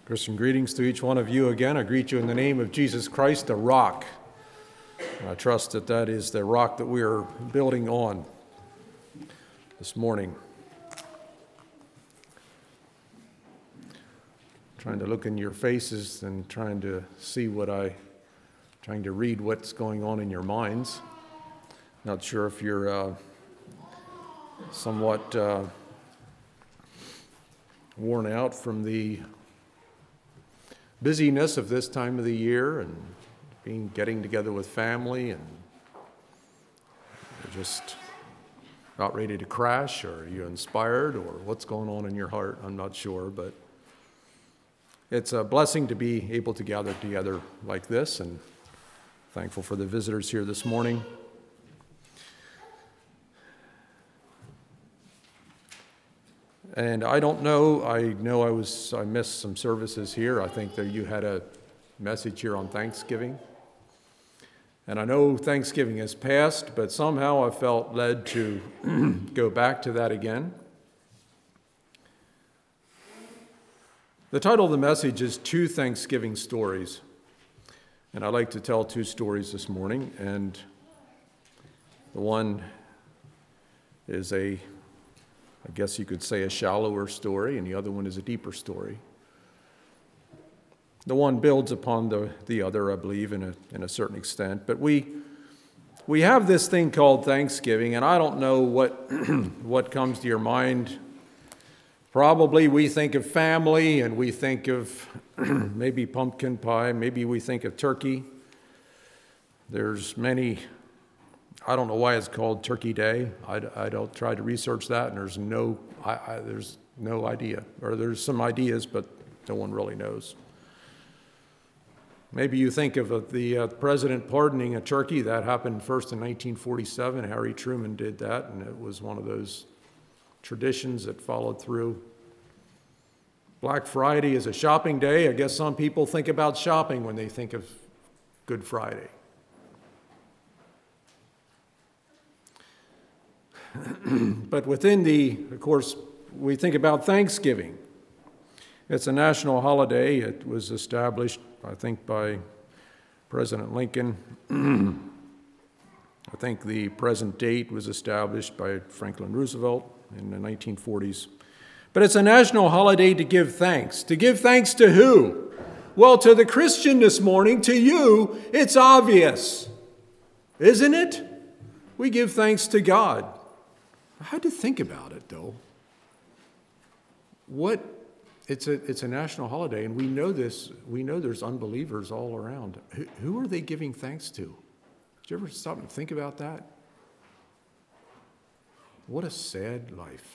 Christian greetings to each one of you again. I greet you in the name of Jesus Christ, the rock. I trust that that is the rock that we are building on this morning. Trying to look in your faces and trying to read what's going on in your minds. Not sure if you're somewhat worn out from the busyness of this time of the year and getting together with family, and you're just about ready to crash, or are you inspired, or what's going on in your heart? I'm not sure, but it's a blessing to be able to gather together like this, and thankful for the visitors here this morning. And I don't know, I missed some services here. I think that you had a message here on Thanksgiving. And I know Thanksgiving has passed, but somehow I felt led to go back to that again. The title of the message is Two Thanksgiving Stories. And I'd like to tell two stories this morning. And the one is I guess you could say a shallower story, and the other one is a deeper story. The one builds upon the other, I believe, in a certain extent. But we have this thing called Thanksgiving, and I don't know what comes to your mind. Probably we think of family, and we think of maybe pumpkin pie, maybe we think of turkey. There's many. I don't know why it's called Turkey Day. I don't try to research that, and there's no idea. Or there's some ideas, but no one really knows. Maybe you think of the president pardoning a turkey. That happened first in 1947. Harry Truman did that, and it was one of those traditions that followed through. Black Friday is a shopping day. I guess some people think about shopping when they think of Good Friday. But of course, we think about Thanksgiving. It's a national holiday. It was established, I think, by President Lincoln. I think the present date was established by Franklin Roosevelt in the 1940s. But it's a national holiday to give thanks. To give thanks to who? Well, to the Christian this morning, to you, it's obvious, isn't it? We give thanks to God. I had to think about it, though. It's a national holiday, and we know this. We know there's unbelievers all around. Who are they giving thanks to? Did you ever stop and think about that? What a sad life.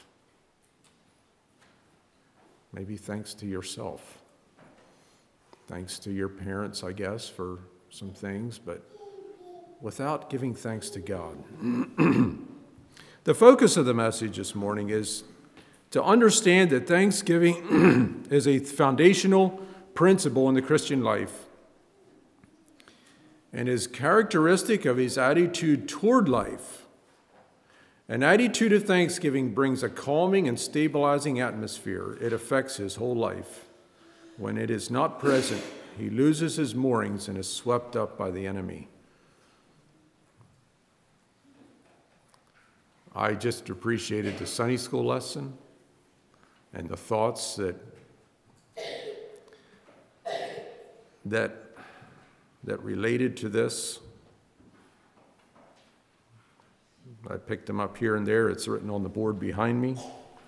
Maybe thanks to yourself. Thanks to your parents, I guess, for some things, but without giving thanks to God. The focus of the message this morning is to understand that Thanksgiving is a foundational principle in the Christian life and is characteristic of his attitude toward life. An attitude of thanksgiving brings a calming and stabilizing atmosphere. It affects his whole life. When it is not present, he loses his moorings and is swept up by the enemy. I just appreciated the Sunday school lesson and the thoughts that related to this. I picked them up here and there. It's written on the board behind me.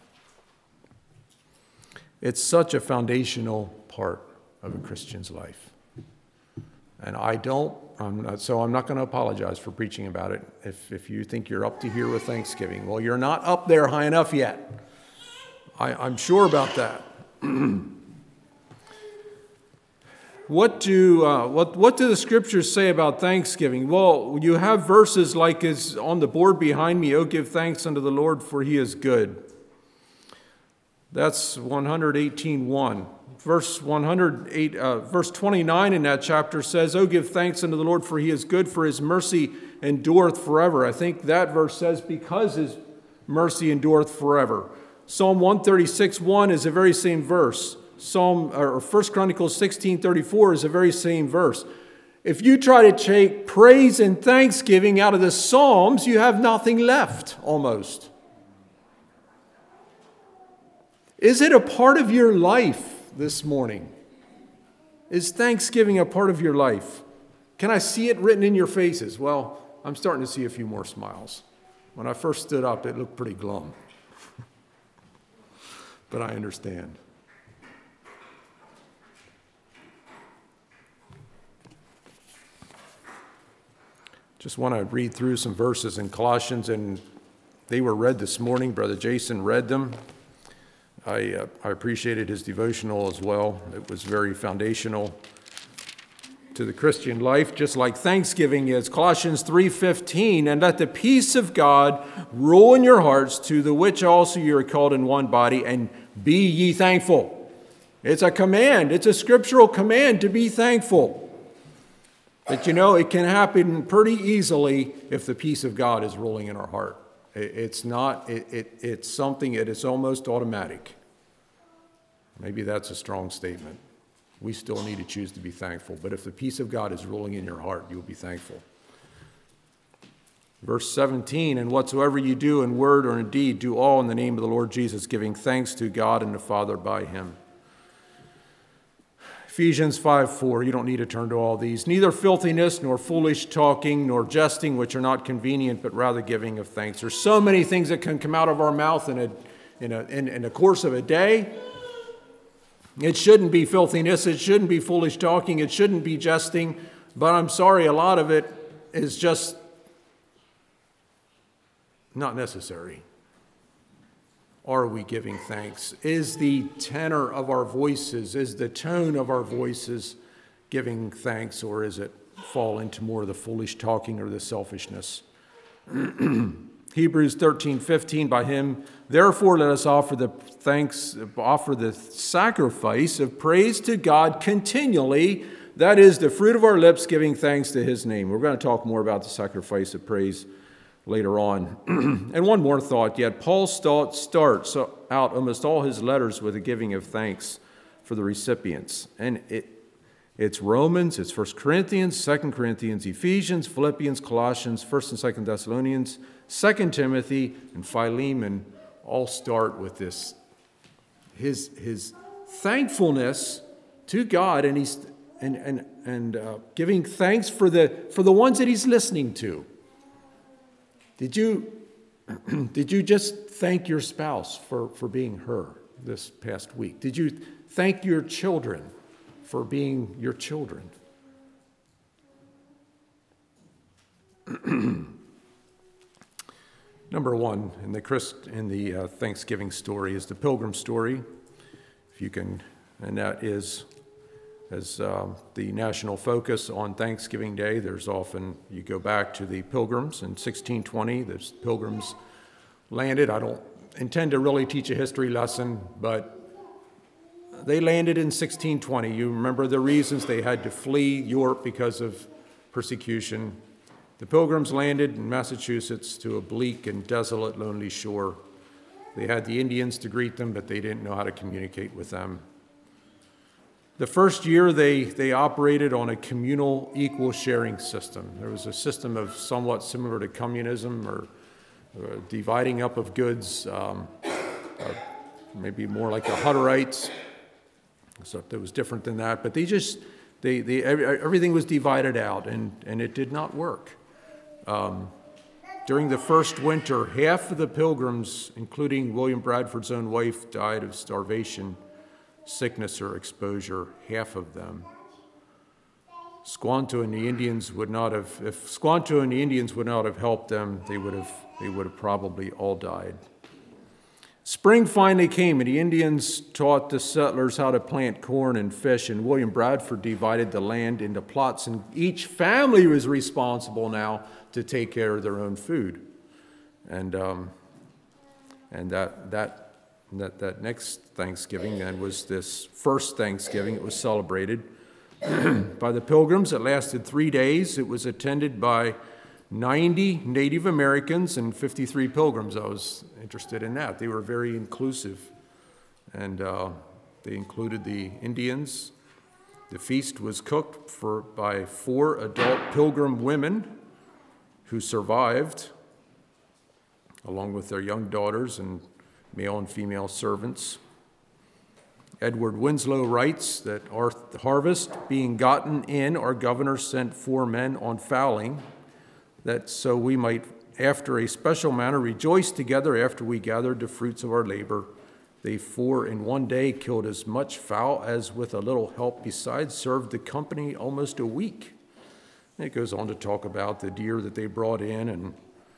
It's such a foundational part of a Christian's life. And I'm not going to apologize for preaching about it. If you think you're up to here with Thanksgiving, well, you're not up there high enough yet. I'm sure about that. What do the scriptures say about Thanksgiving? Well, you have verses like is on the board behind me. Oh, give thanks unto the Lord, for he is good. That's 118:1. Verse 29 in that chapter says, "Oh, give thanks unto the Lord, for he is good, for his mercy endureth forever." I think that verse says, because his mercy endureth forever. Psalm 136:1 is the very same verse. Psalm or 1 Chronicles 16:34 is the very same verse. If you try to take praise and thanksgiving out of the Psalms, you have nothing left, almost. Is it a part of your life this morning? Is thanksgiving a part of your life? Can I see it written in your faces? Well, I'm starting to see a few more smiles. When I first stood up, it looked pretty glum. But I understand. Just want to read through some verses in Colossians, and they were read this morning. Brother Jason read them. I appreciated his devotional as well. It was very foundational to the Christian life, just like Thanksgiving is. Colossians 3:15, and let the peace of God rule in your hearts, to the which also you are called in one body, and be ye thankful. It's a command. It's a scriptural command to be thankful. But it can happen pretty easily if the peace of God is ruling in our heart. It's something that is almost automatic. Maybe that's a strong statement. We still need to choose to be thankful. But if the peace of God is ruling in your heart, you'll be thankful. Verse 17, and whatsoever you do in word or in deed, do all in the name of the Lord Jesus, giving thanks to God and the Father by him. Ephesians 5:4, you don't need to turn to all these. Neither filthiness, nor foolish talking, nor jesting, which are not convenient, but rather giving of thanks. There's so many things that can come out of our mouth in the course of a day. It shouldn't be filthiness. It shouldn't be foolish talking. It shouldn't be jesting. But I'm sorry, a lot of it is just not necessary. Are we giving thanks? Is the tenor of our voices, is the tone of our voices giving thanks, or is it fall into more of the foolish talking or the selfishness? Hebrews 13:15, by him, therefore let us offer the sacrifice of praise to God continually, that is the fruit of our lips, giving thanks to his name. We're going to talk more about the sacrifice of praise later on. And one more thought yet. Paul starts out almost all his letters with a giving of thanks for the recipients. And it's Romans, it's 1 Corinthians, 2 Corinthians, Ephesians, Philippians, Colossians, 1 and 2 Thessalonians, 2 Timothy, and Philemon all start with this. His thankfulness to God, and he's giving thanks for the ones that he's listening to. Did you just thank your spouse for being her this past week? Did you thank your children for being your children? Number one in the Thanksgiving story is the Pilgrim story, if you can, and that is as the national focus on Thanksgiving Day. There's often, you go back to the Pilgrims in 1620, the Pilgrims landed. I don't intend to really teach a history lesson, but they landed in 1620. You remember the reasons they had to flee Europe because of persecution. The Pilgrims landed in Massachusetts to a bleak and desolate, lonely shore. They had the Indians to greet them, but they didn't know how to communicate with them. The first year, they operated on a communal equal sharing system. There was a system of somewhat similar to communism or dividing up of goods, maybe more like the Hutterites, except it was different than that. But everything was divided out, and it did not work. During the first winter, half of the Pilgrims, including William Bradford's own wife, died of starvation, sickness, or exposure. Half of them. Squanto and the Indians would not have, if Squanto and the Indians would not have helped them, they would have probably all died. Spring finally came, and the Indians taught the settlers how to plant corn and fish, and William Bradford divided the land into plots, and each family was responsible now to take care of their own food. And that next Thanksgiving then was this first Thanksgiving. It was celebrated by the Pilgrims. It lasted 3 days. It was attended by 90 Native Americans and 53 Pilgrims. I was interested in that. They were very inclusive. And They included the Indians. The feast was cooked by 4 adult pilgrim women who survived, along with their young daughters and male and female servants. Edward Winslow writes that our harvest being gotten in, our governor sent 4 men on fowling, that so we might, after a special manner, rejoice together after we gathered the fruits of our labor. They 4 in one day killed as much fowl as with a little help besides served the company almost a week. And it goes on to talk about the deer that they brought in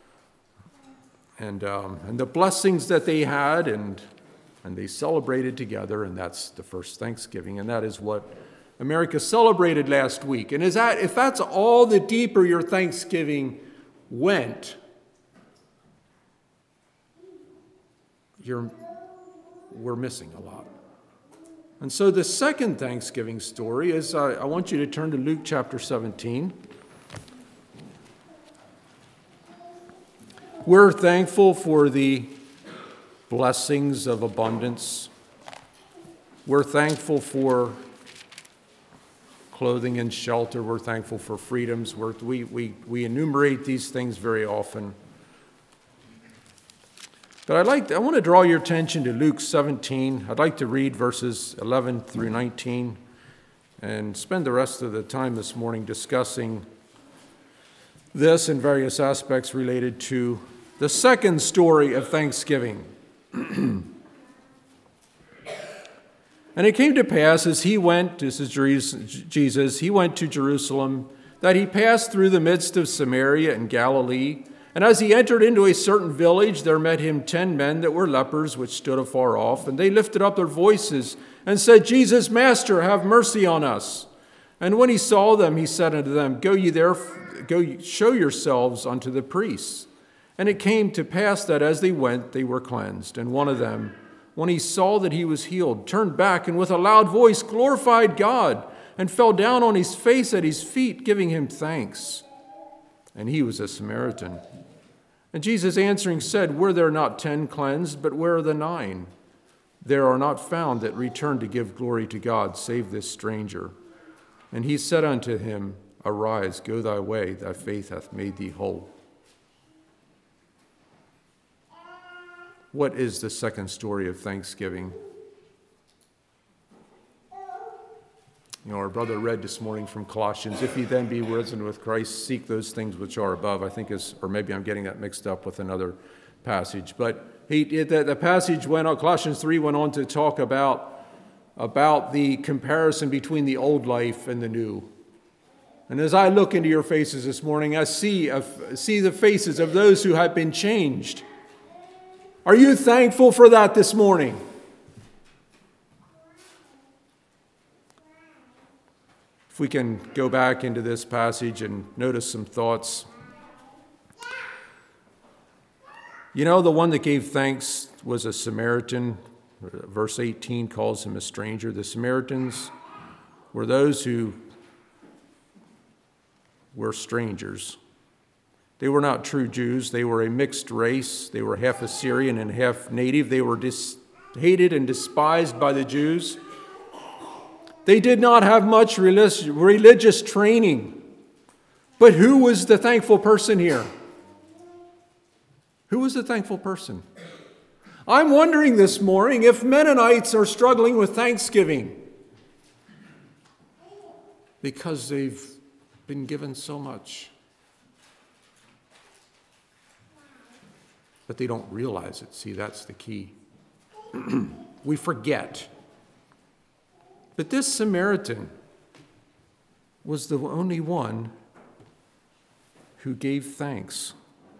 and the blessings that they had, and they celebrated together, and that's the first Thanksgiving, and that is what America celebrated last week. And if that's all the deeper your Thanksgiving went, we're missing a lot. And so the second Thanksgiving story is, I want you to turn to Luke chapter 17. We're thankful for the blessings of abundance. We're thankful for clothing and shelter. We're thankful for freedoms. We enumerate these things very often. But I want to draw your attention to Luke 17. I'd like to read verses 11 through 19 and spend the rest of the time this morning discussing this and various aspects related to the second story of Thanksgiving. And it came to pass as he went, this is Jesus, he went to Jerusalem, that he passed through the midst of Samaria and Galilee. And as he entered into a certain village, there met him 10 men that were lepers, which stood afar off. And they lifted up their voices and said, Jesus, Master, have mercy on us. And when he saw them, he said unto them, Go show yourselves unto the priests. And it came to pass that as they went, they were cleansed. And one of them, when he saw that he was healed, turned back and with a loud voice glorified God and fell down on his face at his feet, giving him thanks. And he was a Samaritan. And Jesus answering said, Were there not 10 cleansed, but where are the 9? There are not found that return to give glory to God, save this stranger. And he said unto him, Arise, go thy way, thy faith hath made thee whole. What is the second story of Thanksgiving? Our brother read this morning from Colossians, if ye then be risen with Christ, seek those things which are above. I think or maybe I'm getting that mixed up with another passage. But the passage Colossians 3 went on to talk about the comparison between the old life and the new. And as I look into your faces this morning, I see the faces of those who have been changed. Are you thankful for that this morning? If we can go back into this passage and notice some thoughts. The one that gave thanks was a Samaritan. Verse 18 calls him a stranger. The Samaritans were those who were strangers. They were not true Jews. They were a mixed race. They were half Assyrian and half native. They were hated and despised by the Jews. They did not have much religious training. But who was the thankful person here? Who was the thankful person? I'm wondering this morning if Mennonites are struggling with Thanksgiving because they've been given so much. But they don't realize it. See, that's the key. We forget. But this Samaritan was the only one who gave thanks.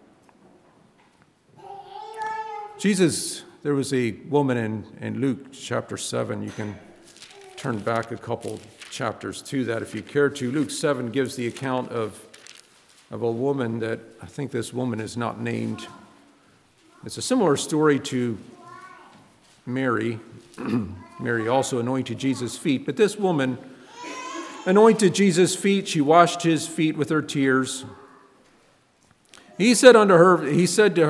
There was a woman in Luke chapter 7. You can turn back a couple chapters to that if you care to. Luke 7 gives the account of a woman that, I think this woman is not named. It's a similar story to Mary. Mary also anointed Jesus' feet, but this woman anointed Jesus' feet. She washed his feet with her tears. He said to her,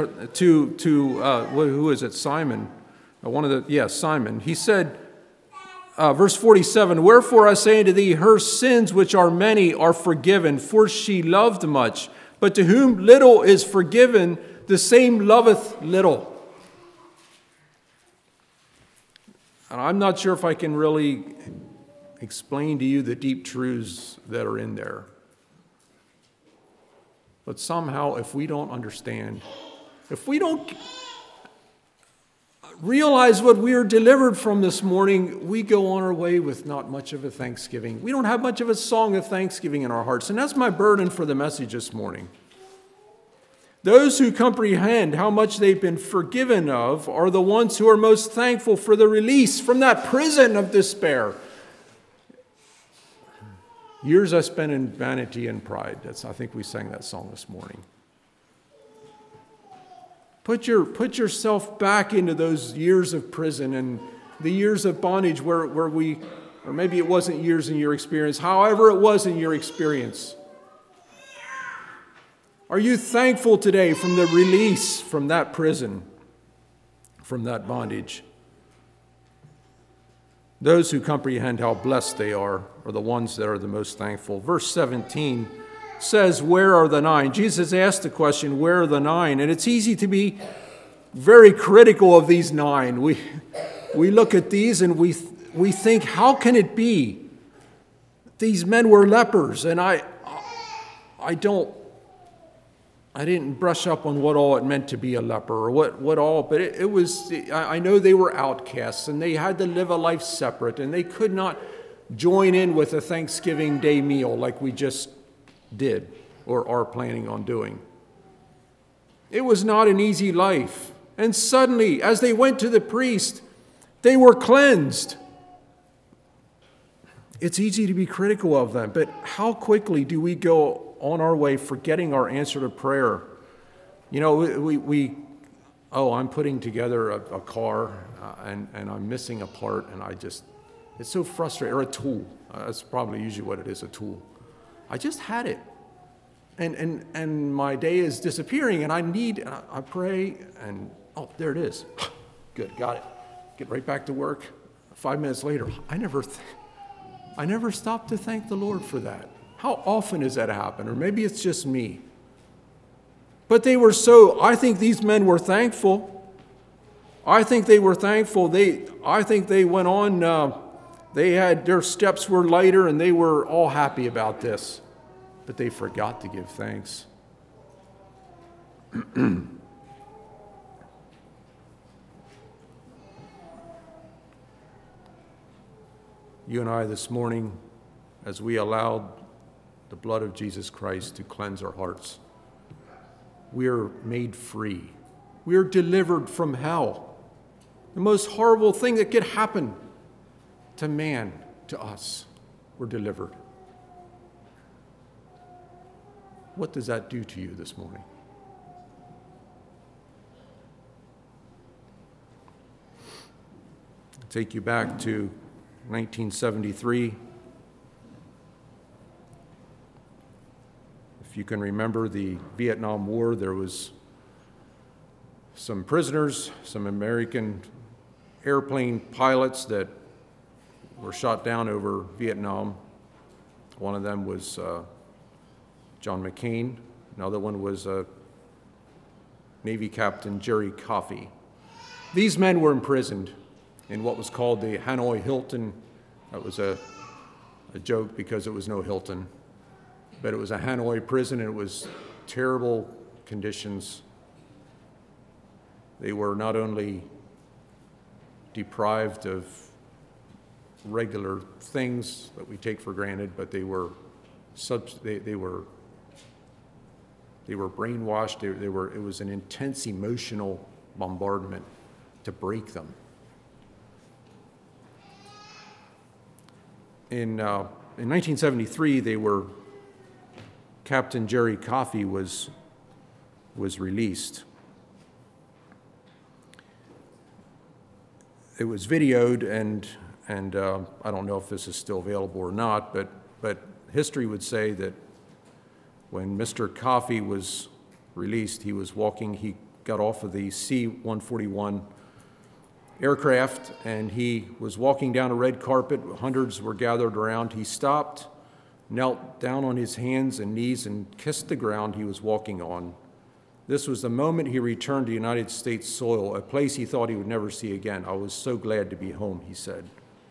who is it? Simon. Simon. He said, verse 47, "Wherefore I say unto thee, her sins which are many are forgiven, for she loved much. But to whom little is forgiven, the same loveth little." And I'm not sure if I can really explain to you the deep truths that are in there. But somehow, if we don't understand, if we don't realize what we are delivered from this morning, we go on our way with not much of a thanksgiving. We don't have much of a song of thanksgiving in our hearts. And that's my burden for the message this morning. Those who comprehend how much they've been forgiven of are the ones who are most thankful for the release from that prison of despair. Years I spent in vanity and pride. I think we sang that song this morning. Put yourself back into those years of prison and the years of bondage where we, or maybe it wasn't years in your experience, however it was in your experience. Are you thankful today from the release from that prison, from that bondage? Those who comprehend how blessed they are the ones that are the most thankful. Verse 17 says, "Where are the nine?" Jesus asked the question, "Where are the nine?" And it's easy to be very critical of these nine. We look at these and we think, how can it be? These men were lepers, and I didn't brush up on what all it meant to be a leper or what all, but it was, I know they were outcasts and they had to live a life separate and they could not join in with a Thanksgiving Day meal like we just did or are planning on doing. It was not an easy life. And suddenly, as they went to the priest, they were cleansed. It's easy to be critical of them, but how quickly do we go on our way forgetting our answer to prayer? You know, I'm putting together a car and I'm missing a part and it's so frustrating, or a tool. That's probably usually what it is, a tool. I just had it. And my day is disappearing and I pray and, oh, there it is. Good, got it. Get right back to work. 5 minutes later, I never stopped to thank the Lord for that. How often does that happen? Or maybe it's just me. But I think these men were thankful. I think they were thankful. I think they went on, their steps were lighter and they were all happy about this. But they forgot to give thanks. You and I this morning, as we allowed the blood of Jesus Christ to cleanse our hearts, we are made free. We are delivered from hell. The most horrible thing that could happen to man, to us, we're delivered. What does that do to you this morning? I'll take you back to 1973. If you can remember the Vietnam War, there was some prisoners, some American airplane pilots that were shot down over Vietnam. One of them was John McCain. Another one was Navy Captain Jerry Coffey. These men were imprisoned in what was called the Hanoi Hilton. That was a joke because it was no Hilton. But it was a Hanoi prison, and it was terrible conditions. They were not only deprived of regular things that we take for granted, but they were brainwashed. It was an intense emotional bombardment to break them. In 1973, Captain Jerry Coffey was released. It was videoed, and I don't know if this is still available or not, but history would say that when Mr. Coffey was released, he got off of the C-141 aircraft, and he was walking down a red carpet. Hundreds were gathered around. He stopped, knelt down on his hands and knees, and kissed the ground he was walking on. This was the moment he returned to United States soil, a place he thought he would never see again. I was so glad to be home, he said.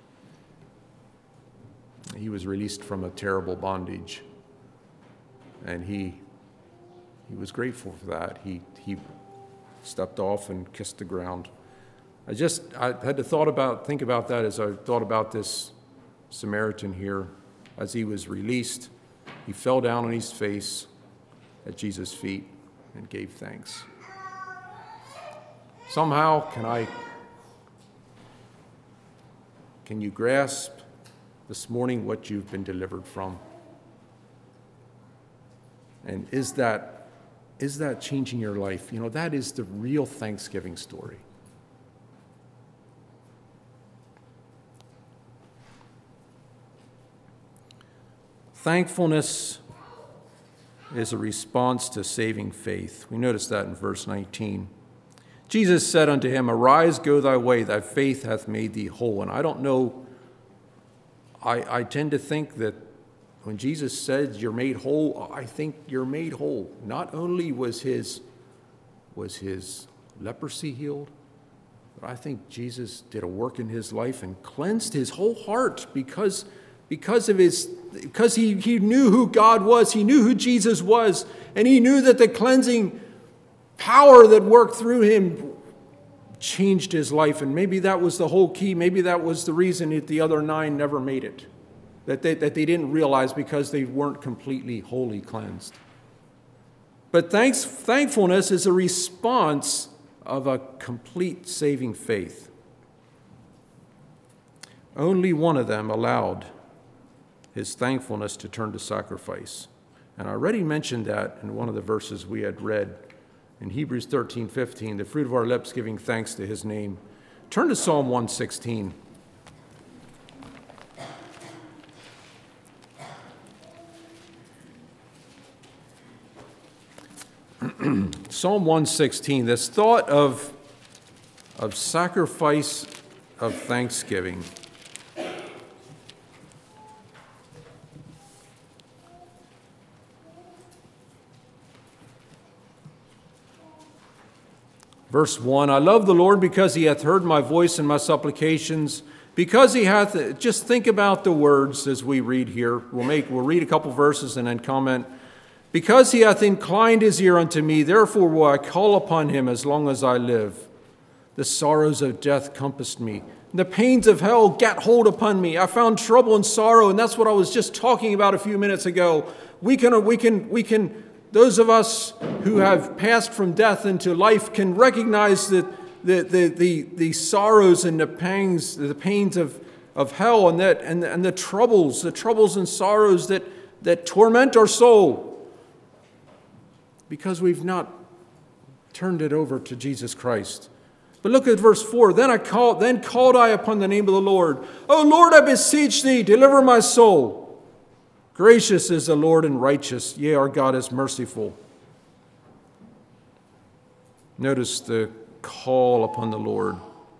He was released from a terrible bondage, and he was grateful for that. He stepped off and kissed the ground. I had to think about that as I thought about this Samaritan here. As he was released, he fell down on his face at Jesus' feet and gave thanks. Somehow, can you grasp this morning what you've been delivered from? And is that changing your life? You know, that is the real Thanksgiving story. Thankfulness is a response to saving faith. We notice that in verse 19. Jesus said unto him, Arise, go thy way, thy faith hath made thee whole. And I don't know, I tend to think that when Jesus said you're made whole, I think you're made whole. Not only was his leprosy healed, but I think Jesus did a work in his life and cleansed his whole heart because he knew who God was, he knew who Jesus was, and he knew that the cleansing power that worked through him changed his life. And maybe that was the whole key. Maybe that was the reason that the other 9 never made it, that they didn't realize, because they weren't completely wholly cleansed. But thankfulness is a response of a complete saving faith. Only one of them allowed his thankfulness to turn to sacrifice. And I already mentioned that in one of the verses we had read in Hebrews 13:15, the fruit of our lips giving thanks to his name. Turn to Psalm 116. Psalm 116, this thought of sacrifice of thanksgiving. Verse 1, I love the Lord because he hath heard my voice and my supplications, because he hath, just think about the words as we read here. We'll read a couple verses and then comment. Because he hath inclined his ear unto me, therefore will I call upon him as long as I live. The sorrows of death compassed me. The pains of hell gat hold upon me. I found trouble and sorrow, and that's what I was just talking about a few minutes ago. We can those of us who have passed from death into life can recognize that the sorrows and the pangs, the pains of hell, and the troubles and sorrows that torment our soul, because we've not turned it over to Jesus Christ. But look at verse 4. Then called I upon the name of the Lord. O Lord, I beseech thee, deliver my soul. Gracious is the Lord and righteous. Yea, our God is merciful. Notice the call upon the Lord.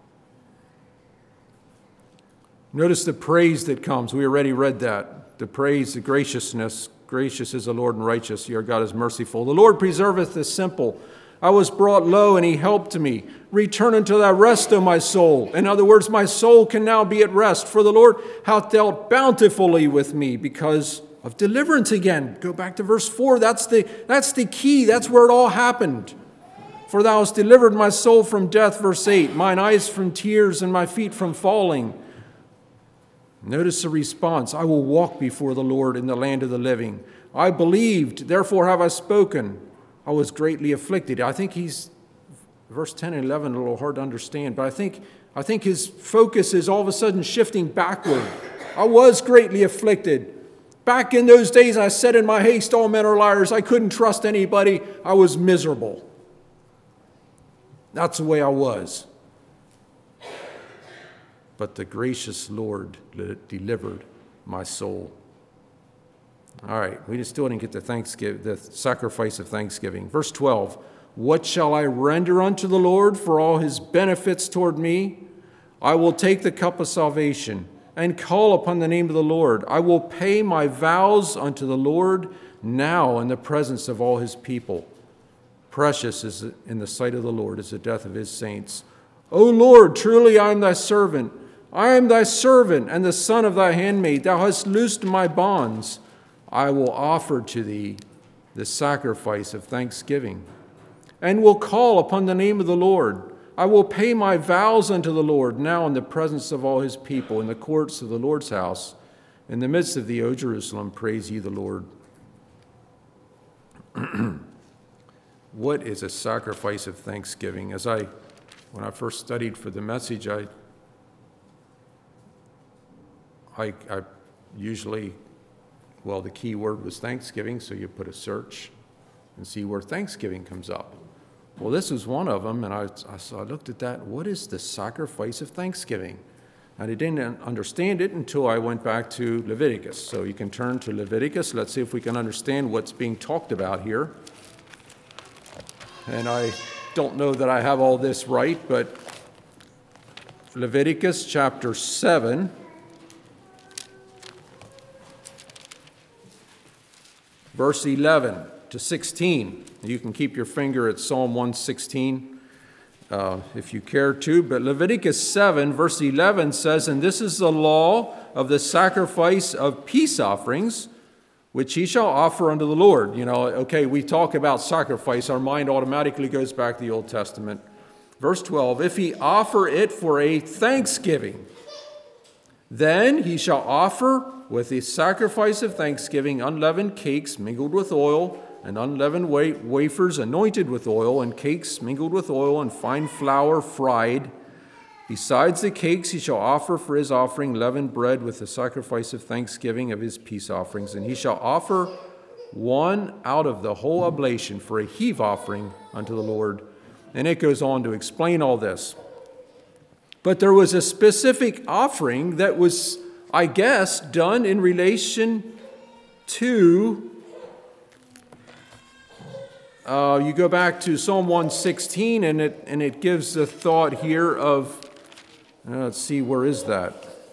Notice the praise that comes. We already read that. The praise, the graciousness. Gracious is the Lord and righteous. Yea, our God is merciful. The Lord preserveth the simple. I was brought low, and he helped me. Return unto thy rest, O my soul. In other words, my soul can now be at rest, for the Lord hath dealt bountifully with me because of deliverance again. Go back to verse 4. That's the key. That's where it all happened. For thou hast delivered my soul from death, verse 8, mine eyes from tears and my feet from falling. Notice the response. I will walk before the Lord in the land of the living. I believed, therefore have I spoken. I was greatly afflicted. I think verse 10 and 11, a little hard to understand, but I think his focus is all of a sudden shifting backward. I was greatly afflicted. Back in those days, I said in my haste, all men are liars. I couldn't trust anybody. I was miserable. That's the way I was. But the gracious Lord delivered my soul. All right, we still didn't get the sacrifice of thanksgiving. Verse 12, what shall I render unto the Lord for all his benefits toward me? I will take the cup of salvation and call upon the name of the Lord. I will pay my vows unto the Lord now in the presence of all his people. Precious is in the sight of the Lord is the death of his saints. O Lord, truly I am thy servant. I am thy servant and the son of thy handmaid. Thou hast loosed my bonds. I will offer to thee the sacrifice of thanksgiving, and will call upon the name of the Lord. I will pay my vows unto the Lord now in the presence of all his people, in the courts of the Lord's house. In the midst of thee, O Jerusalem, praise ye the Lord. What is a sacrifice of thanksgiving? When I first studied for the message, I usually, the key word was Thanksgiving, so you put a search and see where Thanksgiving comes up. Well, this was one of them, and I looked at that. What is the sacrifice of thanksgiving? And I didn't understand it until I went back to Leviticus. So you can turn to Leviticus. Let's see if we can understand what's being talked about here. And I don't know that I have all this right, but Leviticus chapter 7, verse 11 to 16. You can keep your finger at Psalm 116 if you care to. But Leviticus 7, verse 11 says, "And this is the law of the sacrifice of peace offerings, which he shall offer unto the Lord." We talk about sacrifice, our mind automatically goes back to the Old Testament. Verse 12, "If he offer it for a thanksgiving, then he shall offer with the sacrifice of thanksgiving unleavened cakes mingled with oil, and unleavened wafers anointed with oil, and cakes mingled with oil, and fine flour fried. Besides the cakes, he shall offer for his offering leavened bread with the sacrifice of thanksgiving of his peace offerings. And he shall offer one out of the whole oblation for a heave offering unto the Lord." And it goes on to explain all this. But there was a specific offering that was, I guess, done in relation to, you go back to Psalm 116, and it gives the thought here of, let's see, where is that?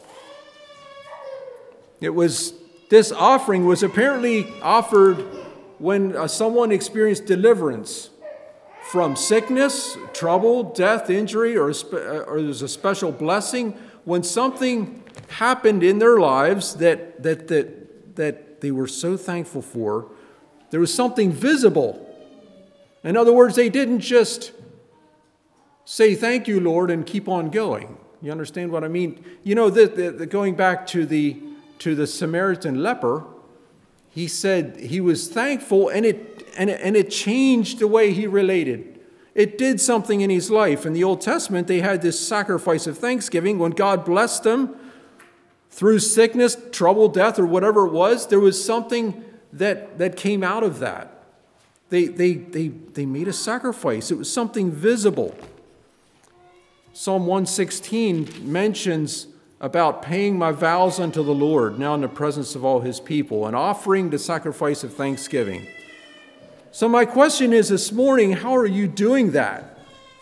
This offering was apparently offered when someone experienced deliverance from sickness, trouble, death, injury, or there's a special blessing. When something happened in their lives that they were so thankful for, there was something visible. In other words, they didn't just say, "Thank you, Lord," and keep on going. You understand what I mean? Going back to the Samaritan leper, he said he was thankful, and it changed the way he related. It did something in his life. In the Old Testament, they had this sacrifice of thanksgiving. When God blessed them through sickness, trouble, death, or whatever it was, there was something that came out of that. They made a sacrifice. It was something visible. Psalm 116 mentions about paying my vows unto the Lord, now in the presence of all his people, and offering the sacrifice of thanksgiving. So my question is this morning, how are you doing that?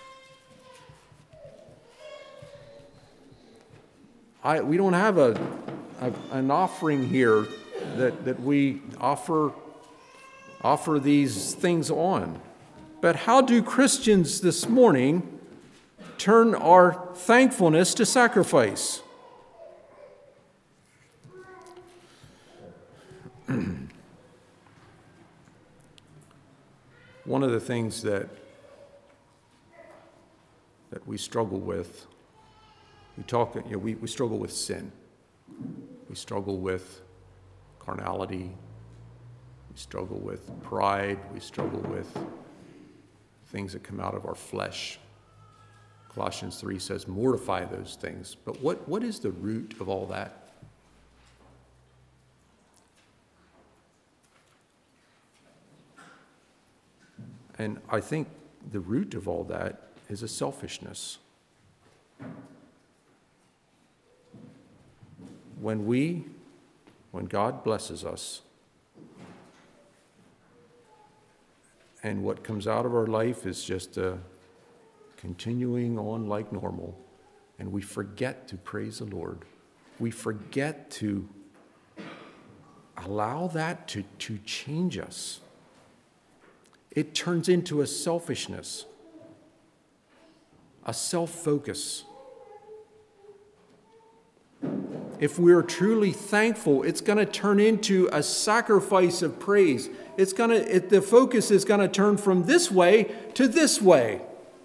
We don't have an offering here that we offer these things on. But how do Christians this morning turn our thankfulness to sacrifice? One of the things that we struggle with, we struggle with sin. We struggle with carnality. We struggle with pride. We struggle with things that come out of our flesh. Colossians 3 says, mortify those things. But what is the root of all that? And I think the root of all that is a selfishness. When God blesses us, and what comes out of our life is just continuing on like normal, and we forget to praise the Lord. We forget to allow that to change us. It turns into a selfishness, a self-focus. If we're truly thankful, it's going to turn into a sacrifice of praise. The focus is going to turn from this way to this way.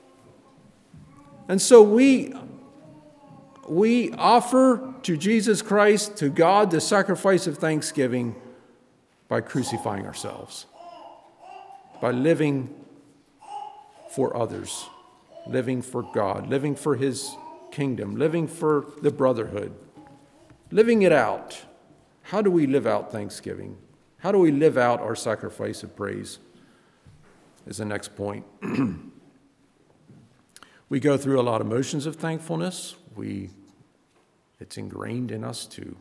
And so we offer to Jesus Christ, to God, the sacrifice of thanksgiving by crucifying ourselves, by living for others, living for God, living for His kingdom, living for the brotherhood, living it out. How do we live out thanksgiving? How do we live out our sacrifice of praise? Is the next point. We go through a lot of motions of thankfulness. It's ingrained in us to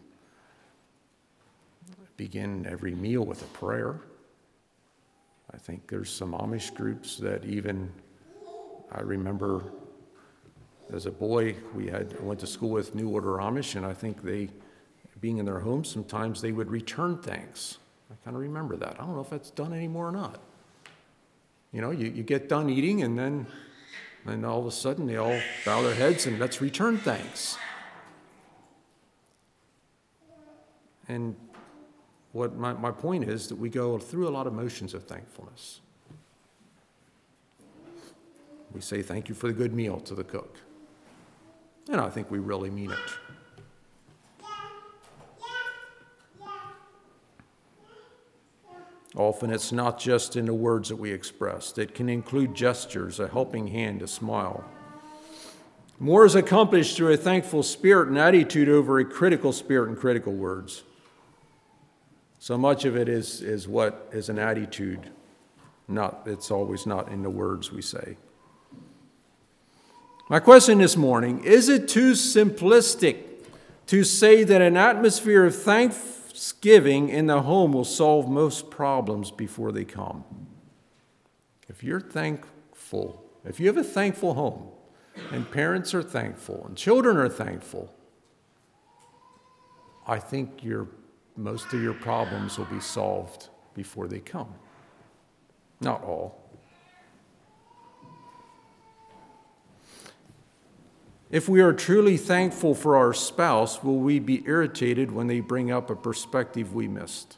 begin every meal with a prayer. I think there's some Amish groups that I remember as a boy, I went to school with New Order Amish, and I think being in their homes, sometimes they would return thanks. I kind of remember that. I don't know if that's done anymore or not. You get done eating, and then all of a sudden they all bow their heads and let's return thanks. And what my point is that we go through a lot of motions of thankfulness. We say thank you for the good meal to the cook. And I think we really mean it. Often it's not just in the words that we express. It can include gestures, a helping hand, a smile. More is accomplished through a thankful spirit and attitude over a critical spirit and critical words. So much of it is what is an attitude. It's always not in the words we say. My question this morning, is it too simplistic to say that an atmosphere of thanksgiving in the home will solve most problems before they come? If you're thankful, if you have a thankful home, and parents are thankful, and children are thankful, I think most of your problems will be solved before they come. Not all. If we are truly thankful for our spouse, will we be irritated when they bring up a perspective we missed?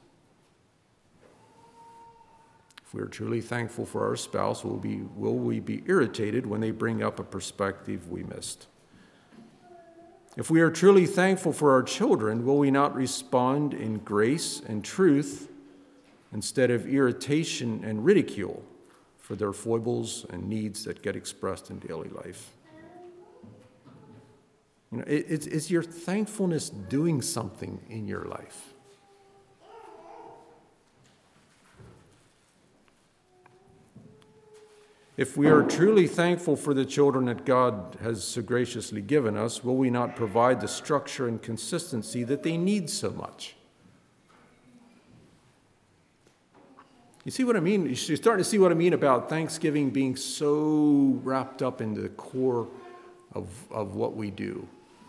If we are truly thankful for our spouse, will we be irritated when they bring up a perspective we missed? If we are truly thankful for our children, will we not respond in grace and truth instead of irritation and ridicule for their foibles and needs that get expressed in daily life? Is your thankfulness doing something in your life? If we are truly thankful for the children that God has so graciously given us, will we not provide the structure and consistency that they need so much? You see what I mean? You're starting to see what I mean about Thanksgiving being so wrapped up in the core of what we do.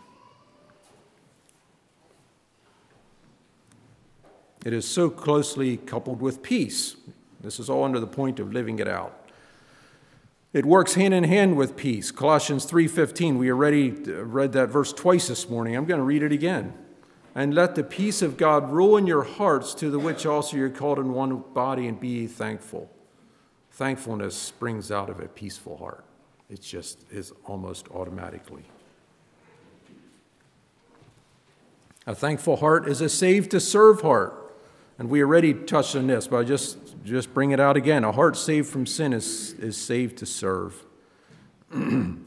It is so closely coupled with peace. This is all under the point of living it out. It works hand in hand with peace. Colossians 3:15, we already read that verse twice this morning. I'm going to read it again. And let the peace of God rule in your hearts, to the which also you're called in one body, and be ye thankful. Thankfulness springs out of a peaceful heart. It just is almost automatically. A thankful heart is a saved to serve heart. And we already touched on this, but I just bring it out again. A heart saved from sin is saved to serve. And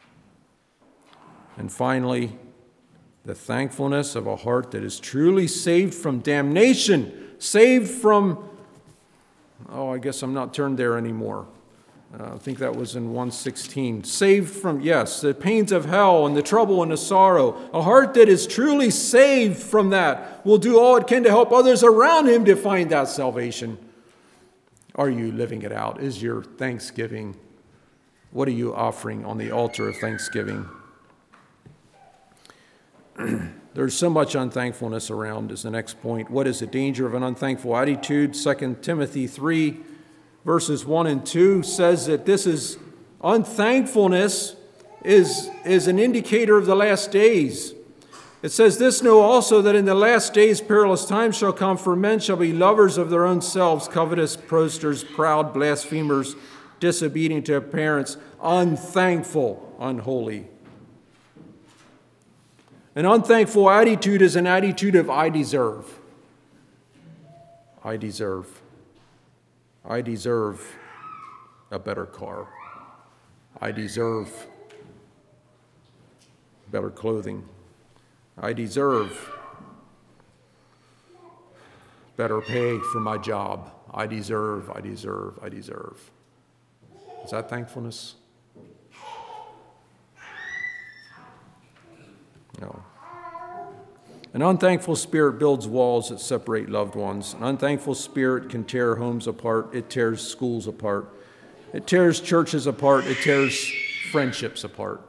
finally, the thankfulness of a heart that is truly saved from damnation, saved from, I guess I'm not turned there anymore. I think that was in 1:16. Saved from, the pains of hell and the trouble and the sorrow. A heart that is truly saved from that will do all it can to help others around him to find that salvation. Are you living it out? Is your thanksgiving, what are you offering on the altar of thanksgiving? There's so much unthankfulness around is the next point. What is the danger of an unthankful attitude? 2 Timothy 3, verses 1 and 2 says that this is unthankfulness is an indicator of the last days. It says, "This know also that in the last days perilous times shall come, for men shall be lovers of their own selves, covetous, boasters, proud, blasphemers, disobedient to parents, unthankful, unholy." An unthankful attitude is an attitude of I deserve. I deserve. I deserve a better car. I deserve better clothing. I deserve better pay for my job. I deserve. Is that thankfulness? No. An unthankful spirit builds walls that separate loved ones. An unthankful spirit can tear homes apart. It tears schools apart. It tears churches apart. It tears friendships apart.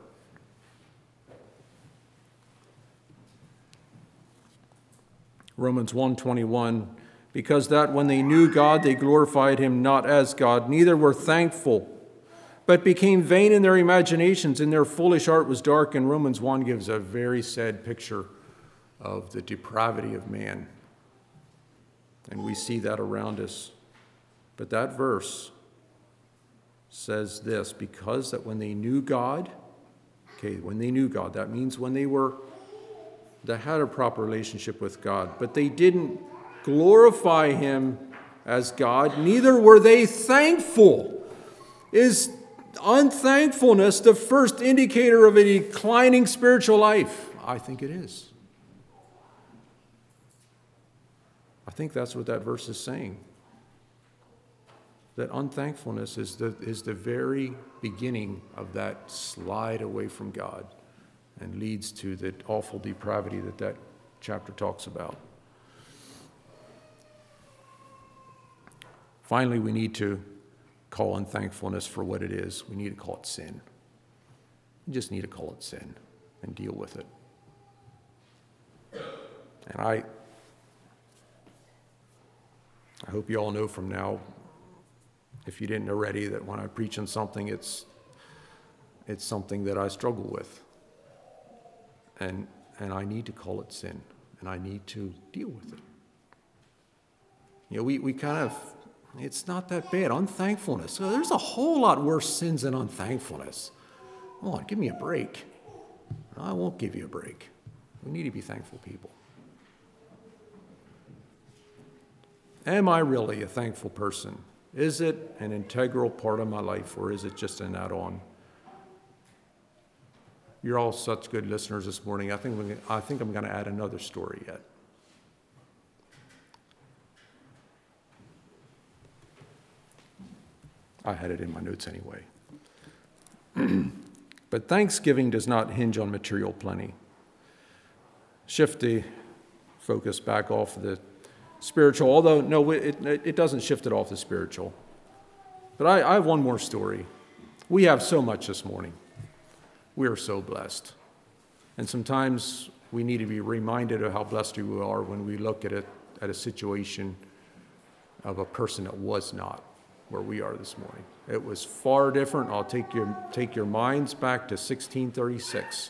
Romans 1:21, because that when they knew God, they glorified him not as God, neither were thankful, but became vain in their imaginations, and their foolish heart was dark. And Romans 1 gives a very sad picture of the depravity of man. And we see that around us. But that verse says this, because that when they knew God, when they knew God, that means when they had a proper relationship with God, but they didn't glorify him as God, neither were they thankful. Is unthankfulness the first indicator of a declining spiritual life? I think it is. I think that's what that verse is saying. That unthankfulness is the very beginning of that slide away from God and leads to the awful depravity that chapter talks about. Finally, we need to call unthankfulness for what it is. We need to call it sin. We just need to call it sin and deal with it. And I hope you all know from now, if you didn't already, that when I preach on something, it's something that I struggle with. And I need to call it sin, and I need to deal with it. You know, we kind of, it's not that bad. Unthankfulness. So there's a whole lot worse sins than unthankfulness. Come on, give me a break. I won't give you a break. We need to be thankful people. Am I really a thankful person? Is it an integral part of my life, or is it just an add-on? You're all such good listeners this morning. I think I'm going to add another story yet. I had it in my notes anyway. But thanksgiving does not hinge on material plenty. Shift the focus back off the spiritual, although no, it doesn't shift it off the spiritual. But I have one more story. We have so much this morning. We are so blessed. And sometimes we need to be reminded of how blessed we are when we look at a situation of a person that was not where we are this morning. It was far different. I'll take your minds back to 1636.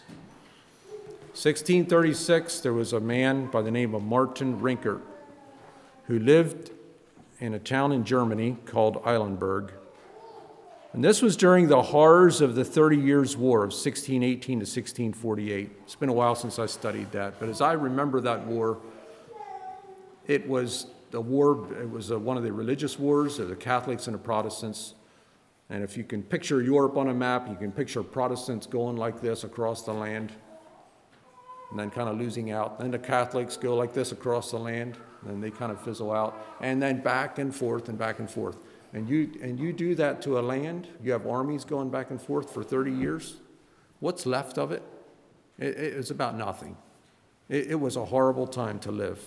1636, there was a man by the name of Martin Rinkart who lived in a town in Germany called Eilenburg. And this was during the horrors of the 30 Years' War of 1618 to 1648. It's been a while since I studied that, but as I remember that war, it was one of the religious wars of the Catholics and the Protestants. And if you can picture Europe on a map, you can picture Protestants going like this across the land and then kind of losing out. Then the Catholics go like this across the land, and then they kind of fizzle out, and then back and forth and back and forth. And you do that to a land, you have armies going back and forth for 30 years. What's left of it? It's about nothing. It was a horrible time to live.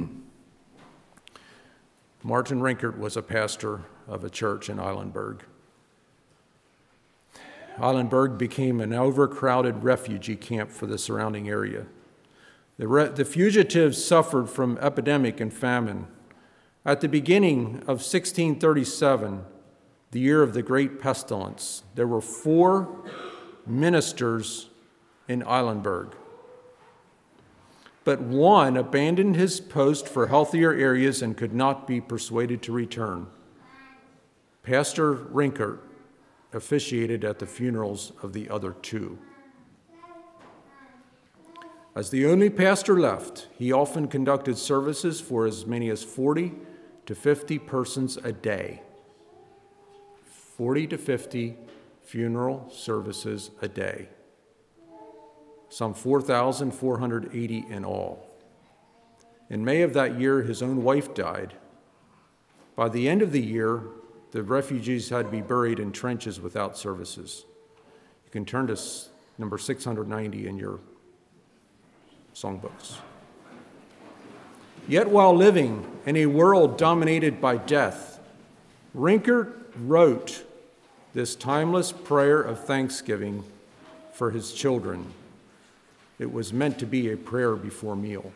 Martin Rinkart was a pastor of a church in Eilenburg. Eilenburg became an overcrowded refugee camp for the surrounding area. The fugitives suffered from epidemic and famine. At the beginning of 1637, the year of the great pestilence, there were 4 ministers in Eilenburg. But one abandoned his post for healthier areas and could not be persuaded to return. Pastor Rinkert officiated at the funerals of the other 2. As the only pastor left, he often conducted services for as many as 40 to 50 persons a day. 40 to 50 funeral services a day. Some 4,480 in all. In May of that year, his own wife died. By the end of the year, the refugees had to be buried in trenches without services. You can turn to number 690 in your songbooks. Yet while living in a world dominated by death, Rinkert wrote this timeless prayer of thanksgiving for his children. It was meant to be a prayer before meal.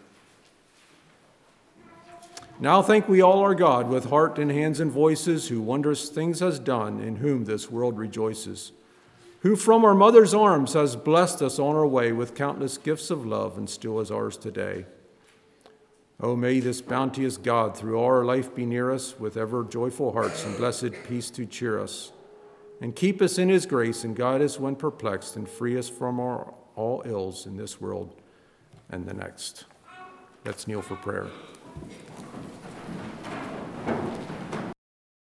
Now thank we all our God with heart and hands and voices, who wondrous things has done, in whom this world rejoices, who from our mother's arms has blessed us on our way with countless gifts of love, and still is ours today. Oh, may this bounteous God through all our life be near us, with ever joyful hearts and blessed peace to cheer us, and keep us in his grace, and guide us when perplexed, and free us from all ills in this world and the next. Let's kneel for prayer.